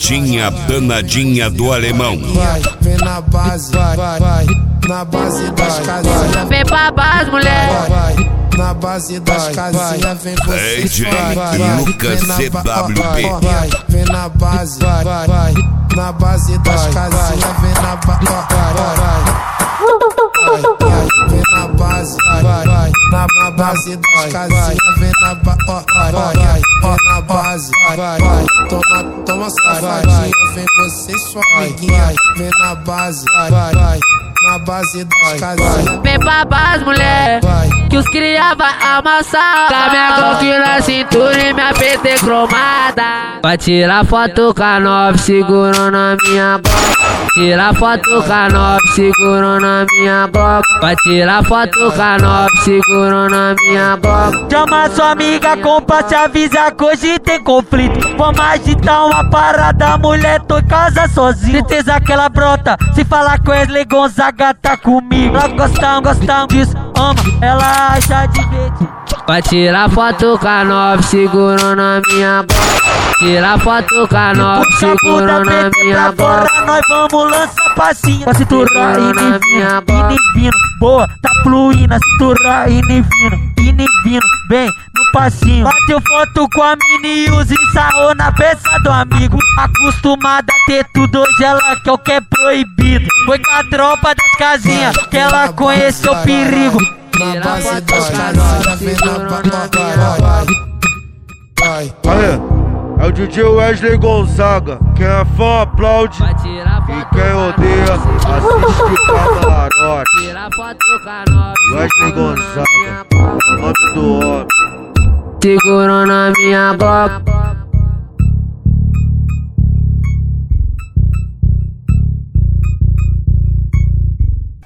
Garotinha danadinha do alemão. Vai, vem na base, vai, na base das casinhas. Vem pra base, mulher. Vai, na base das casinhas, vem você DJ vai, Lucas CWP. Vai, vem na base, vai, na base das casinhas, vem na base, vem na base, vai, na base das casinhas, vem na base, vai, toma safadinha, vem você e sua amiguinha, vem na base, vai, na base das casinhas. Vem pra base, mulher, que os cria vai amassar. Com a minha Glock na cintura e minha PT cromada. Vai tirar foto com a 9, segurando na minha Glock. Tirar foto com a 9, segurando na minha Glock. Vai tirar foto com a 9, segurando na minha Glock. Chama sua amiga, compa, te avisa que hoje tem conflito. Vamos agitar uma parada, mulher, tô em casa sozinho. Certeza que ela brota, se falar com Wesley Gonzaga tá comigo. Nós gostamos disso, ama, ela acha divertido. Vai tirar foto com a 9, segurando na minha Glock. Tirar foto com a 9, segurando na minha Glock. Nós vamos lançar passinho. Com a cintura inivindo, boa, tá fluindo. A cintura inivindo, bem no passinho. Bateu foto com a mini Uzi, sarrou na peça do amigo. Acostumada a ter tudo, hoje ela quer o que é proibido. Foi com a tropa das casinhas que ela conheceu o perigo. Na base das casinhas, vem na base, vai. Aê, é o DJ Wesley Gonzaga. Quem é fã aplaude e quem odeia assiste camarote. Wesley Gonzaga, o nome do homem. Segurando na minha Glock.